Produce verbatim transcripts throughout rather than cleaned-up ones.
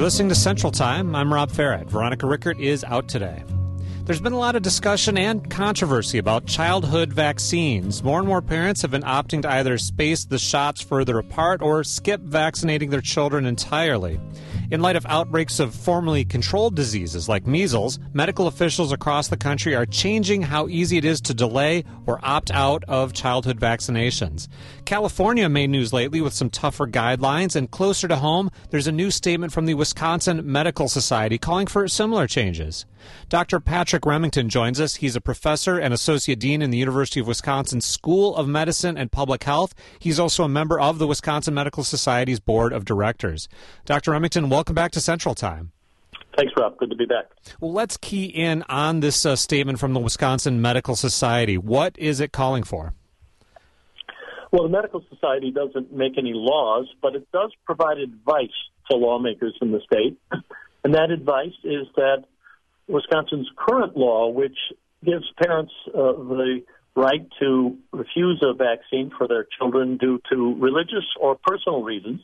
listening to Central Time. I'm Rob Farrett. Veronica Rickert is out today. There's been a lot of discussion and controversy about childhood vaccines. More and more parents have been opting to either space the shots further apart or skip vaccinating their children entirely. In light of outbreaks of formerly controlled diseases like measles, medical officials across the country are changing how easy it is to delay or opt out of childhood vaccinations. California made news lately with some tougher guidelines, and closer to home, there's a new statement from the Wisconsin Medical Society calling for similar changes. Doctor Patrick Remington joins us. He's a professor and associate dean in the University of Wisconsin School of Medicine and Public Health. He's also a member of the Wisconsin Medical Society's Board of Directors. Doctor Remington, welcome back to Central Time. Thanks, Rob. Good to be back. Well, let's key in on this uh, statement from the Wisconsin Medical Society. What is it calling for? Well, the Medical Society doesn't make any laws, but it does provide advice to lawmakers in the state. And that advice is that Wisconsin's current law, which gives parents uh, the right to refuse a vaccine for their children due to religious or personal reasons,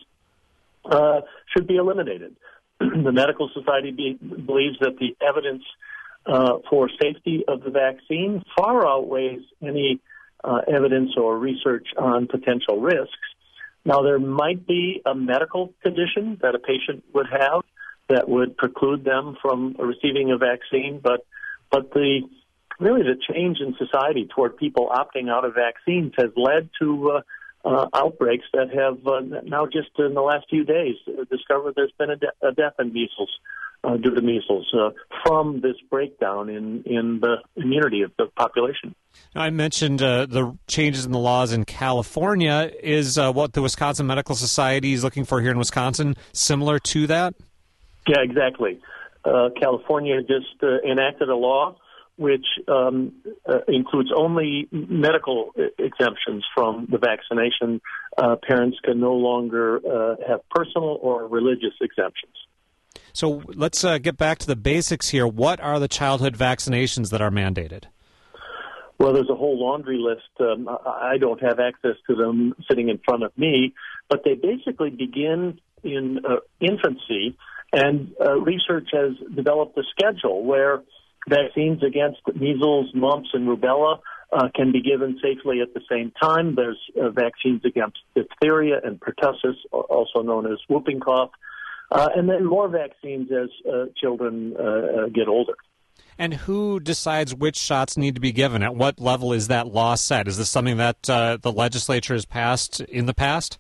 uh, should be eliminated. The Medical Society be, believes that the evidence uh, for safety of the vaccine far outweighs any uh, evidence or research on potential risks. Now, there might be a medical condition that a patient would have that would preclude them from receiving a vaccine, but but the really the change in society toward people opting out of vaccines has led to uh, uh, outbreaks that have uh, now just in the last few days uh, discovered there's been a, de- a death in measles uh, due to measles uh, from this breakdown in, in the immunity of the population. I mentioned uh, the changes in the laws in California. Is uh, what the Wisconsin Medical Society is looking for here in Wisconsin similar to that? Yeah, exactly. Uh, California just uh, enacted a law which um, uh, includes only medical exemptions from the vaccination. Uh, parents can no longer uh, have personal or religious exemptions. So let's uh, get back to the basics here. What are the childhood vaccinations that are mandated? Well, there's a whole laundry list. Um, I don't have access to them sitting in front of me, but they basically begin in uh, infancy. And uh, research has developed a schedule where vaccines against measles, mumps, and rubella uh, can be given safely at the same time. There's uh, vaccines against diphtheria and pertussis, also known as whooping cough, uh, and then more vaccines as uh, children uh, uh, get older. And who decides which shots need to be given? At what level is that law set? Is this something that uh, the legislature has passed in the past?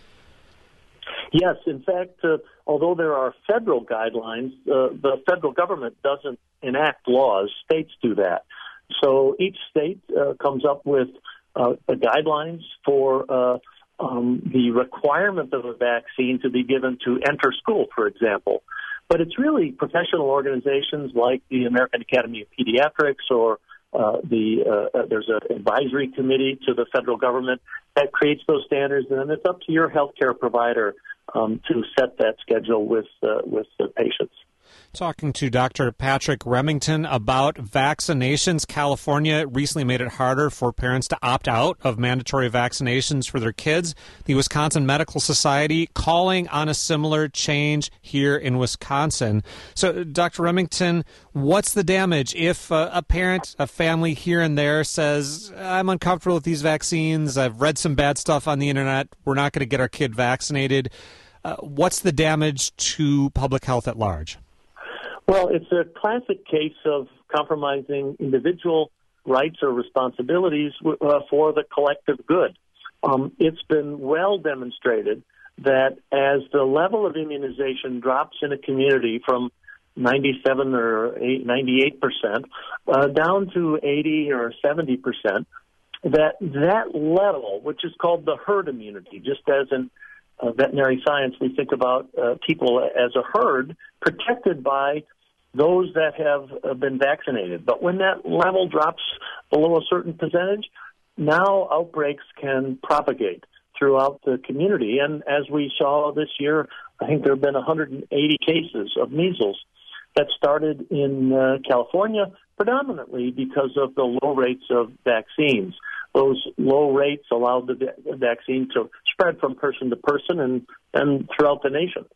Yes, in fact, uh, although there are federal guidelines, uh, the federal government doesn't enact laws. States do that. So each state uh, comes up with uh, the guidelines for uh, um, the requirement of a vaccine to be given to enter school, for example. But it's really professional organizations like the American Academy of Pediatrics or uh, the uh, there's an advisory committee to the federal government that creates those standards, and then it's up to your healthcare provider Um, to set that schedule with uh, with the patients. Talking to Doctor Patrick Remington about vaccinations. California recently made it harder for parents to opt out of mandatory vaccinations for their kids. The Wisconsin Medical Society calling on a similar change here in Wisconsin. So, Doctor Remington, what's the damage if uh, a parent, a family here and there says, I'm uncomfortable with these vaccines, I've read some bad stuff on the internet, we're not going to get our kid vaccinated. Uh, what's the damage to public health at large? Well, it's a classic case of compromising individual rights or responsibilities uh, for the collective good. Um, it's been well demonstrated that as the level of immunization drops in a community from ninety-seven or ninety-eight percent uh, down to eighty or seventy percent, that that level, which is called the herd immunity, just as in uh, veterinary science, we think about uh, people as a herd protected by those that have uh, been vaccinated. But when that level drops below a certain percentage, now outbreaks can propagate throughout the community. And as we saw this year, I think there have been one hundred eighty cases of measles that started in uh, California, predominantly because of the low rates of vaccines. Those low rates allowed the va- vaccine to spread from person to person and, and throughout the nation.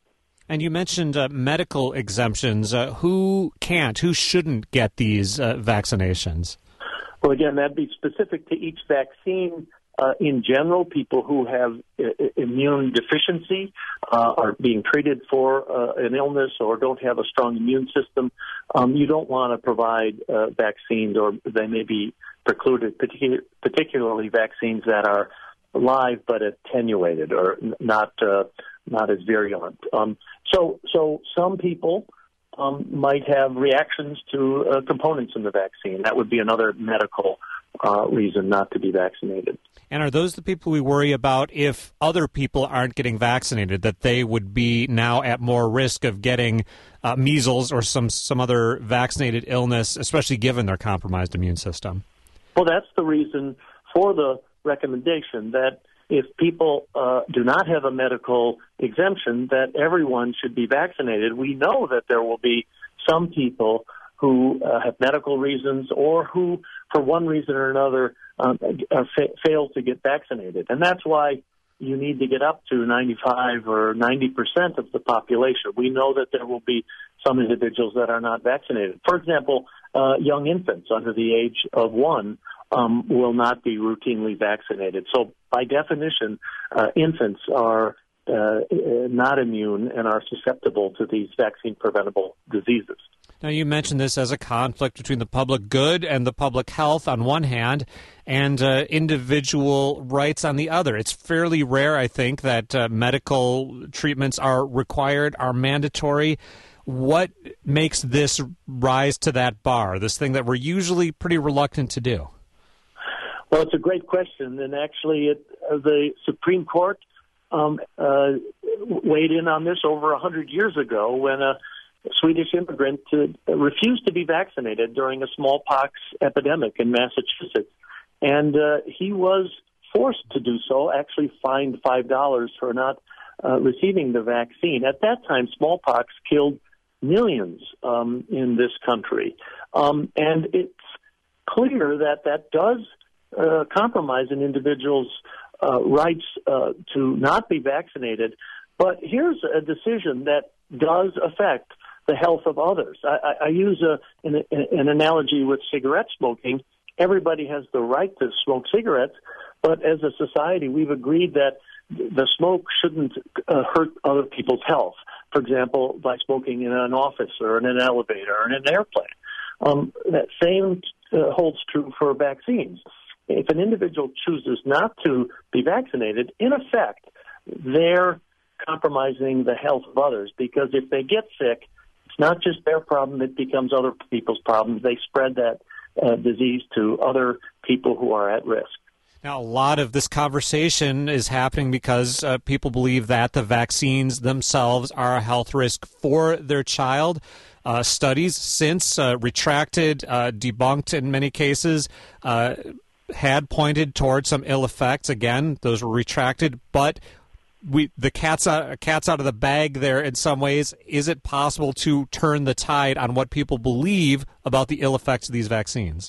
And you mentioned uh, medical exemptions. Uh, who can't, who shouldn't get these uh, vaccinations? Well, again, that'd be specific to each vaccine. Uh, in general, people who have uh, immune deficiency uh, are being treated for uh, an illness or don't have a strong immune system. Um, you don't want to provide uh, vaccines, or they may be precluded, particular, particularly vaccines that are live but attenuated or not uh, not as virulent. Um, so, so some people um, might have reactions to uh, components in the vaccine. That would be another medical uh, reason not to be vaccinated. And are those the people we worry about if other people aren't getting vaccinated, that they would be now at more risk of getting uh, measles or some, some other vaccinated illness, especially given their compromised immune system? Well, that's the reason for the recommendation that if people uh, do not have a medical exemption, that everyone should be vaccinated. We know that there will be some people who uh, have medical reasons or who, for one reason or another, um, uh, fa- fail to get vaccinated. And that's why you need to get up to ninety-five or ninety percent of the population. We know that there will be some individuals that are not vaccinated. For example, uh, young infants under the age of one um, will not be routinely vaccinated. So by definition, uh, infants are uh, not immune and are susceptible to these vaccine-preventable diseases. Now, you mentioned this as a conflict between the public good and the public health on one hand and uh, individual rights on the other. It's fairly rare, I think, that uh, medical treatments are required, are mandatory. What makes this rise to that bar, this thing that we're usually pretty reluctant to do? Well, it's a great question, and actually it, uh, the Supreme Court um, uh, weighed in on this over one hundred years ago when a Swedish immigrant uh, refused to be vaccinated during a smallpox epidemic in Massachusetts. And uh, he was forced to do so, actually fined five dollars for not uh, receiving the vaccine. At that time, smallpox killed millions um, in this country. Um, and it's clear that that does uh, compromise an individual's uh, rights uh, to not be vaccinated. But here's a decision that does affect the health of others. I, I use a, an, an analogy with cigarette smoking. Everybody has the right to smoke cigarettes, but as a society, we've agreed that the smoke shouldn't uh, hurt other people's health. For example, by smoking in an office or in an elevator or in an airplane. Um, that same uh, holds true for vaccines. If an individual chooses not to be vaccinated, in effect, they're compromising the health of others, because if they get sick, it's not just their problem, it becomes other people's problems. They spread that uh, disease to other people who are at risk. Now, a lot of this conversation is happening because uh, people believe that the vaccines themselves are a health risk for their child. Uh, studies since uh, retracted, uh, debunked in many cases, uh, had pointed towards some ill effects. Again, those were retracted, but we the cat's out, cat's out of the bag there in some ways. Is it possible to turn the tide on what people believe about the ill effects of these vaccines?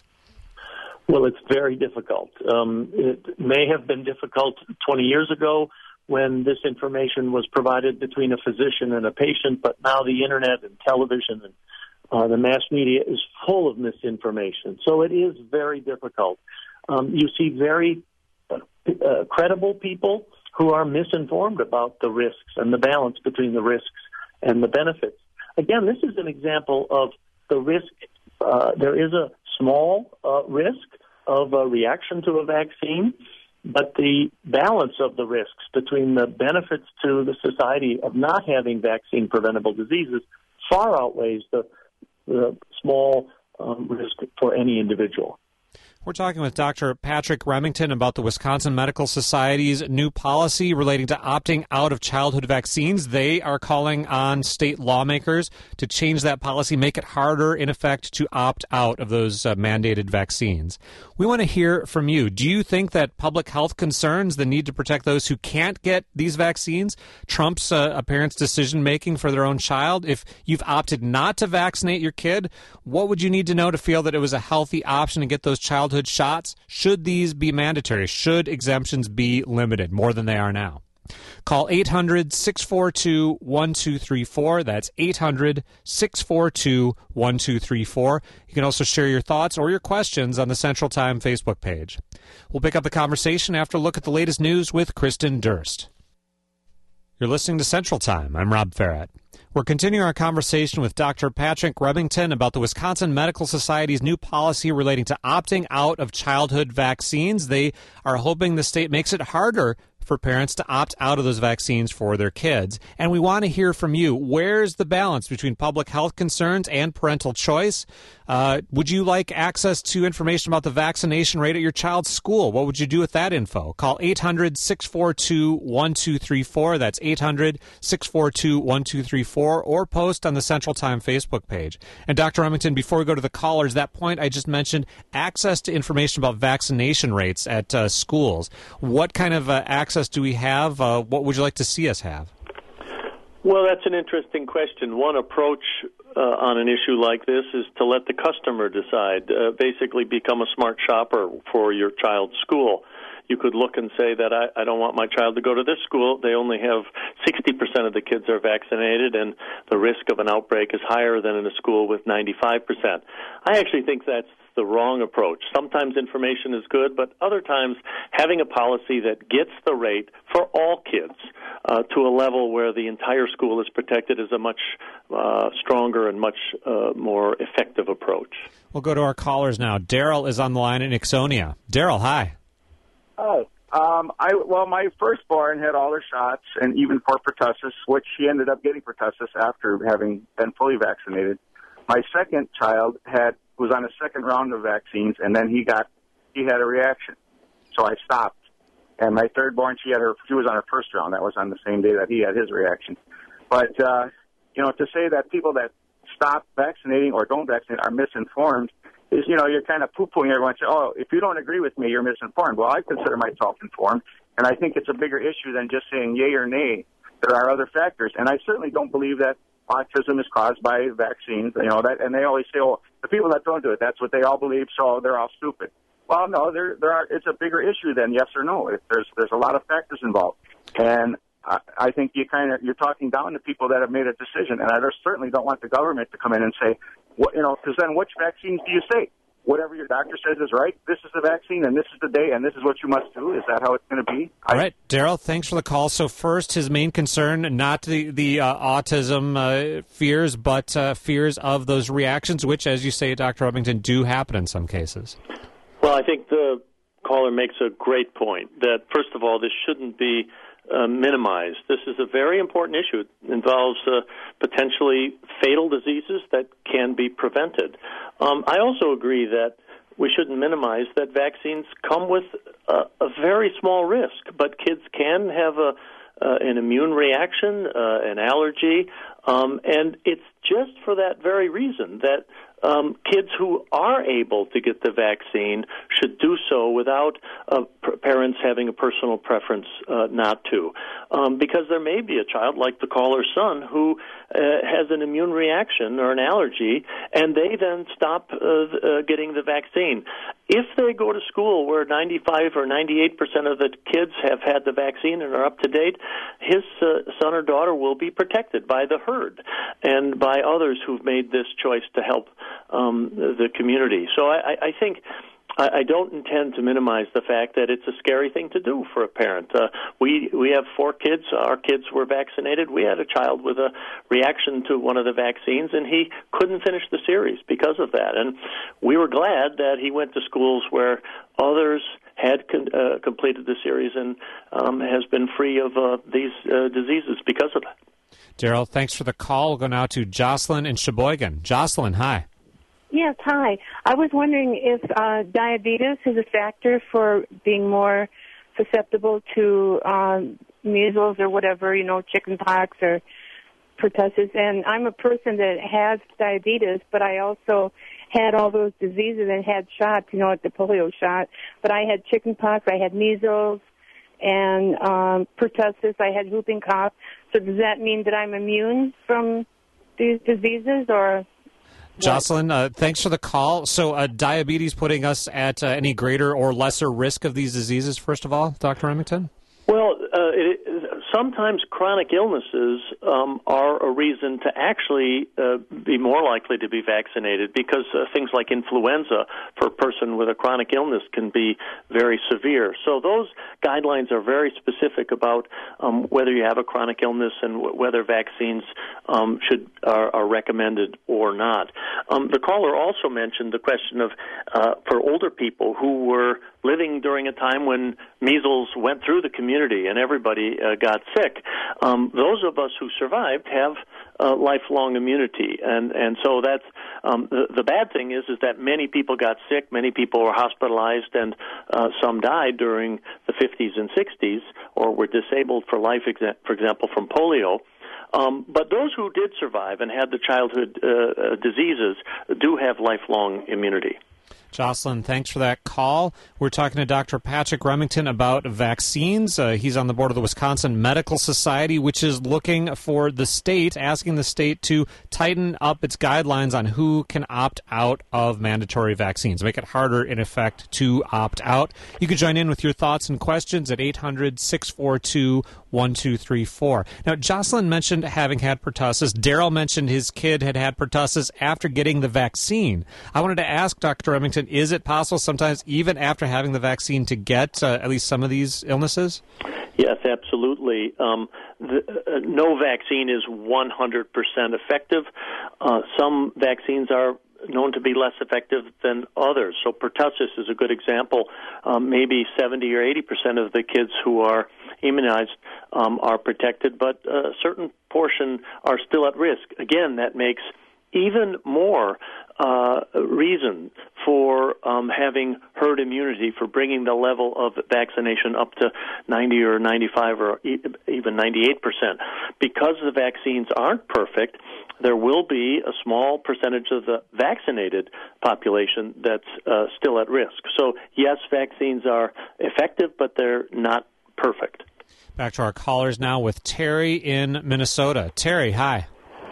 Well, it's very difficult. Um, it may have been difficult twenty years ago when this information was provided between a physician and a patient, but now the internet and television and uh, the mass media is full of misinformation. So it is very difficult. Um, you see very uh, uh, credible people who are misinformed about the risks and the balance between the risks and the benefits. Again, this is an example of the risk. Uh, there is a small uh, risk of a reaction to a vaccine, but the balance of the risks between the benefits to the society of not having vaccine-preventable diseases far outweighs the, the small um, risk for any individual. We're talking with Doctor Patrick Remington about the Wisconsin Medical Society's new policy relating to opting out of childhood vaccines. They are calling on state lawmakers to change that policy, make it harder, in effect, to opt out of those uh, mandated vaccines. We want to hear from you. Do you think that public health concerns, the need to protect those who can't get these vaccines, trumps uh, a parent's decision-making for their own child? If you've opted not to vaccinate your kid, what would you need to know to feel that it was a healthy option to get those childhood shots? Should these be mandatory? Should exemptions be limited more than they are now? Call eight hundred, six four two, one two three four. That's eight hundred, six four two, one two three four. You can also share your thoughts or your questions on the Central Time Facebook page. We'll pick up the conversation after a look at the latest news with Kristen Durst. You're listening to Central Time. I'm Rob Farrett. We're continuing our conversation with Doctor Patrick Remington about the Wisconsin Medical Society's new policy relating to opting out of childhood vaccines. They are hoping the state makes it harder for parents to opt out of those vaccines for their kids. And we want to hear from you. Where's the balance between public health concerns and parental choice? Uh, would you like access to information about the vaccination rate at your child's school? What would you do with that info? Call eight hundred, six four two, one two three four. That's eight hundred, six four two, one two three four, or post on the Central Time Facebook page. And Doctor Remington, before we go to the callers, that point I just mentioned, access to information about vaccination rates at uh, schools. What kind of uh, access do we have? Uh, what would you like to see us have? Well, that's an interesting question. One approach uh, on an issue like this is to let the customer decide, uh, basically become a smart shopper for your child's school. You could look and say that I, I don't want my child to go to this school. They only have sixty percent of the kids are vaccinated, and the risk of an outbreak is higher than in a school with ninety-five percent. I actually think that's the wrong approach. Sometimes information is good, but other times having a policy that gets the rate for all kids uh, to a level where the entire school is protected is a much uh, stronger and much uh, more effective approach. We'll go to our callers now. Daryl is on the line in Ixonia. Daryl, hi. Oh, um, I well, my firstborn had all her shots, and even for pertussis, which she ended up getting pertussis after having been fully vaccinated. My second child had was on a second round of vaccines, and then he got he had a reaction, so I stopped. And my thirdborn, she had her she was on her first round. That was on the same day that he had his reaction. But uh, you know, to say that people that stop vaccinating or don't vaccinate are misinformed is, you know, you're kind of poo-pooing everyone. Say, oh, if you don't agree with me, you're misinformed. Well, I consider myself informed, and I think it's a bigger issue than just saying yay or nay. There are other factors, and I certainly don't believe that autism is caused by vaccines. You know that, and they always say, "Oh, the people that don't do it, that's what they all believe, so they're all stupid." Well, no, there, there are. It's a bigger issue than yes or no. It, there's, there's a lot of factors involved, and I, I think you kind of you're talking down to people that have made a decision, and I certainly don't want the government to come in and say, what, you know, because then which vaccines do you say? Whatever your doctor says is right. This is the vaccine, and this is the day, and this is what you must do. Is that how it's going to be? All right, Daryl, thanks for the call. So first, his main concern, not the, the uh, autism uh, fears, but uh, fears of those reactions, which, as you say, Doctor Remington, do happen in some cases. Well, I think the caller makes a great point that, first of all, this shouldn't be Uh, minimized. This is a very important issue. It involves uh, potentially fatal diseases that can be prevented. Um, I also agree that we shouldn't minimize that vaccines come with a, a very small risk, but kids can have a uh, an immune reaction, uh, an allergy, um, and it's just for that very reason that Um, kids who are able to get the vaccine should do so without uh, p- parents having a personal preference uh, not to. Um, because there may be a child, like the caller's son, who uh, has an immune reaction or an allergy, and they then stop uh, uh, getting the vaccine. If they go to school where ninety-five or ninety-eight percent of the kids have had the vaccine and are up to date, his uh, son or daughter will be protected by the herd and by others who've made this choice to help um, the community. So I, I think I don't intend to minimize the fact that it's a scary thing to do for a parent. Uh, we we have four kids. Our kids were vaccinated. We had a child with a reaction to one of the vaccines, and he couldn't finish the series because of that. And we were glad that he went to schools where others had con- uh, completed the series and um, has been free of uh, these uh, diseases because of that. Daryl, thanks for the call. We'll go now to Jocelyn in Sheboygan. Jocelyn, hi. Yes, hi. I was wondering if uh, diabetes is a factor for being more susceptible to um, measles or whatever, you know, chicken pox or pertussis. And I'm a person that has diabetes, but I also had all those diseases and had shots, you know, like the polio shot. But I had chicken pox, I had measles, and um, pertussis, I had whooping cough. So does that mean that I'm immune from these diseases, or... Jocelyn, uh, thanks for the call. So uh, diabetes putting us at uh, any greater or lesser risk of these diseases, first of all, Doctor Remington? Well, uh, it, sometimes chronic illnesses um, are a reason to actually uh, be more likely to be vaccinated because uh, things like influenza for a person with a chronic illness can be very severe. So those guidelines are very specific about um, whether you have a chronic illness and w- whether vaccines um, should are, are recommended or not. Um, the caller also mentioned the question of uh, for older people who were living during a time when measles went through the community and everybody uh, got sick. Um, those of us who survived have uh, lifelong immunity, and and so that's um, the, the bad thing is is that many people got sick, many people were hospitalized, and uh, some died during the fifties and sixties, or were disabled for life, exa- for example, from polio. Um, but those who did survive and had the childhood uh, uh, diseases do have lifelong immunity. Jocelyn, thanks for that call. We're talking to Doctor Patrick Remington about vaccines. Uh, he's on the board of the Wisconsin Medical Society, which is looking for the state, asking the state to tighten up its guidelines on who can opt out of mandatory vaccines, make it harder, in effect, to opt out. You can join in with your thoughts and questions at eight hundred, six four two, one two three four. Now, Jocelyn mentioned having had pertussis. Daryl mentioned his kid had had pertussis after getting the vaccine. I wanted to ask Doctor Remington, is it possible sometimes even after having the vaccine to get uh, at least some of these illnesses? Yes, absolutely. Um, the, uh, no vaccine is one hundred percent effective. Uh, some vaccines are known to be less effective than others. So pertussis is a good example. Um, maybe seventy or eighty percent of the kids who are immunized um, are protected, but a certain portion are still at risk. Again, that makes even more uh, reason for um, having herd immunity, for bringing the level of vaccination up to ninety or ninety-five or even ninety-eight percent. Because the vaccines aren't perfect, there will be a small percentage of the vaccinated population that's uh, still at risk. So, yes, vaccines are effective, but they're not perfect. Back to our callers now with Terry in Minnesota. Terry, hi.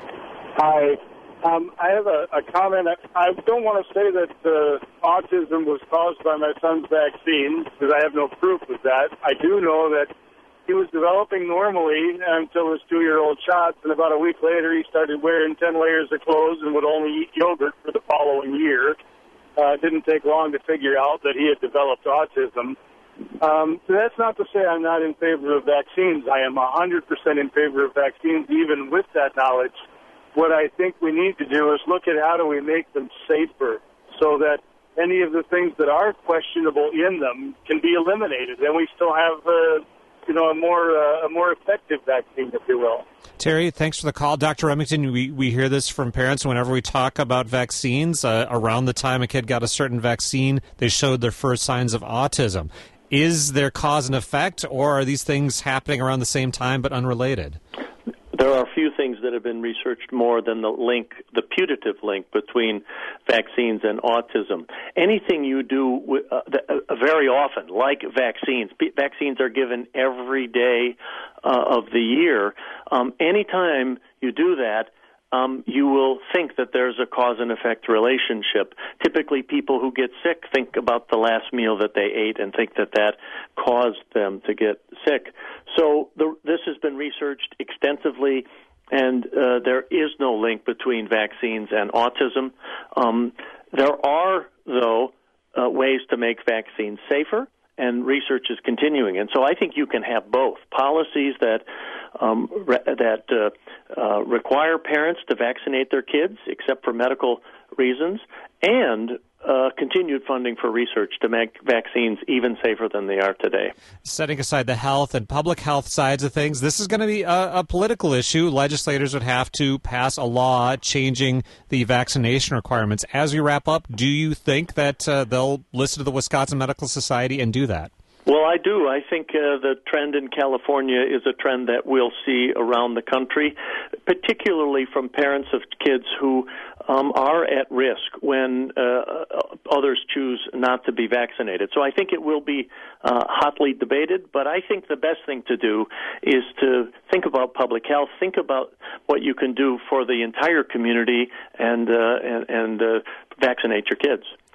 Hi. Um, I have a, a comment. I don't want to say that uh, autism was caused by my son's vaccine, because I have no proof of that. I do know that he was developing normally until his two-year-old shots, and about a week later he started wearing ten layers of clothes and would only eat yogurt for the following year. Uh, it didn't take long to figure out that he had developed autism. Um, so that's not to say I'm not in favor of vaccines. I am one hundred percent in favor of vaccines, even with that knowledge. What I think we need to do is look at how do we make them safer so that any of the things that are questionable in them can be eliminated, and we still have, uh, you know, a more uh, a more effective vaccine, if you will. Terry, thanks for the call. Doctor Remington, we, we hear this from parents whenever we talk about vaccines. Uh, around the time a kid got a certain vaccine, they showed their first signs of autism. Is there cause and effect, or are these things happening around the same time but unrelated? There are a few things that have been researched more than the link, the putative link between vaccines and autism. Anything you do with, uh, uh, very often, like vaccines, p- vaccines are given every day uh, of the year. Um, anytime you do that, Um, you will think that there's a cause and effect relationship. Typically, people who get sick think about the last meal that they ate and think that that caused them to get sick. So the, this has been researched extensively, and uh, there is no link between vaccines and autism. Um, there are, though, uh, ways to make vaccines safer, and research is continuing. And so I think you can have both policies that um, re- that uh, uh, require parents to vaccinate their kids, except for medical reasons, and uh, continued funding for research to make vaccines even safer than they are today. Setting aside the health and public health sides of things, this is going to be a, a political issue. Legislators would have to pass a law changing the vaccination requirements. As we wrap up, do you think that uh, they'll listen to the Wisconsin Medical Society and do that? Well, I do. I think uh, the trend in California is a trend that we'll see around the country, particularly from parents of kids who um, are at risk when uh, others choose not to be vaccinated. So I think it will be uh, hotly debated, but I think the best thing to do is to think about public health, think about what you can do for the entire community, and uh, and, and uh, vaccinate your kids.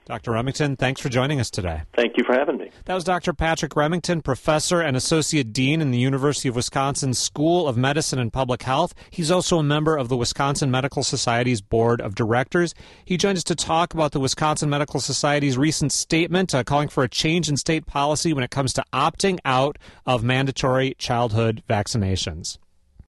Doctor Remington, thanks for joining us today. Thank you for having me. That was Doctor Patrick Remington, professor and associate dean in the University of Wisconsin School of Medicine and Public Health. He's also a member of the Wisconsin Medical Society's Board of Directors. He joined us to talk about the Wisconsin Medical Society's recent statement uh, calling for a change in state policy when it comes to opting out of mandatory childhood vaccinations.